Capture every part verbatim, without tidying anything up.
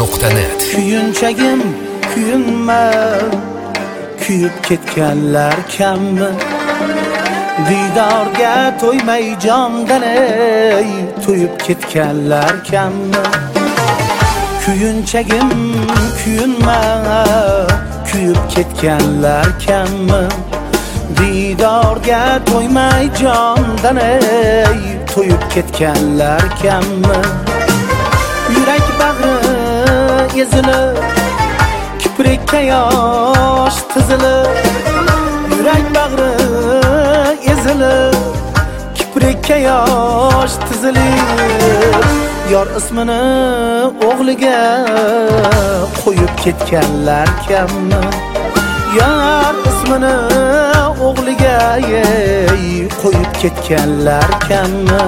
nuqta net. Kuyunchagim kuyunma, kuyib ketganlar kammi? Diydorga to'ymay jondan ey, to'yib ketganlar kammi? Kuyunchagim kuyunma, kuyib ketganlar kammi? Diydorga to'ymay jondan ey, to'yib ketganlar kammi? Yurak bag'ri ezilib, kiprikka yosh tizilib, yurak bag'ri ezilib, kiprikka yosh tizilib, yor ismini o'g'liga qo'yib ketganlar kammi? Yor ismini o'g'liga qo'yib ketganlar kammi?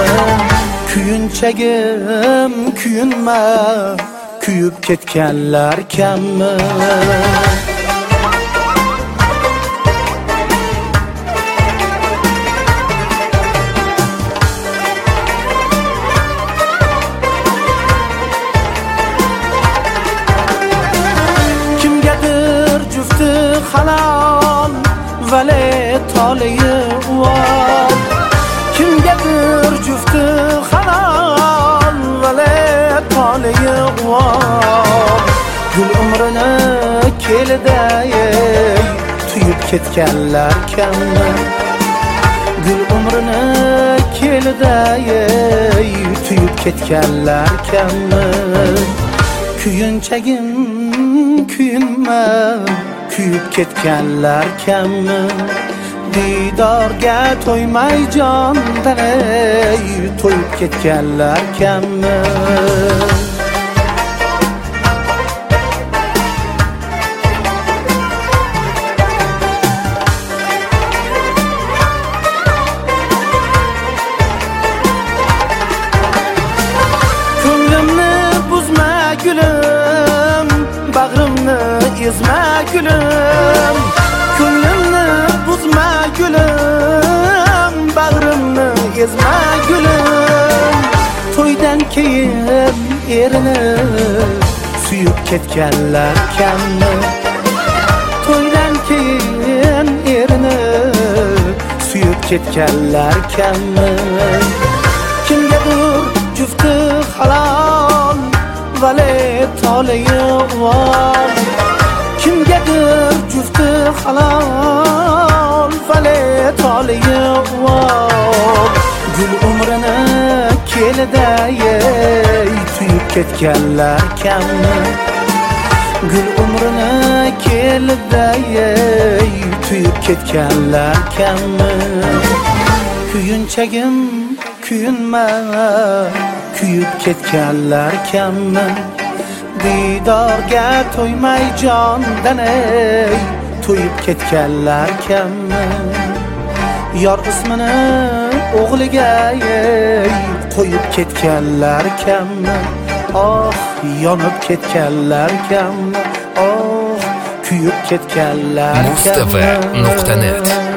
Kuyunchagim kuyunma, kuyib ketganlar kammi? Kimgadir jufti halol, vale toliyi uvol. Kimgadir jufti halol, vale toliyi uvol. Gul umrini kelida tuyib ketganlar kammi? Gul umrini kelida tuyib ketganlar kammi? Kuyunchagim kuyunma, kuyib ketganlar kammi? Diydorga to'ymay jondan ey, to'yib ketganlar kammi? Ko'nglimni buzma gulim, bag'rimni ezma gulim. Ko'nglimni buzma gulim, bag'rimni ezma gulim. To'ydan keyin erini suyib ketganlar kammi? To'ydan keyin erini suyib ketganlar kammi? Kimgadir jufti halol, vale toliyi uvol. Kimgadir jufti halol, vale toliyi uvol. Gul umrini kelida tuyib ketganlar kammi? Gul umrini kelida tuyib ketganlar kammi? Kuyunchagim kuyunma, kuyib ketganlar kammi? Diydorga to'ymay jondan ey, to'yib ketganlar kammi? Yor ismini o'g'liga qo'yib ketganlar kammi? Oh, yonib ketganlar kammi? Oh, kuyib ketganlar kammi? Mustafa nuqta net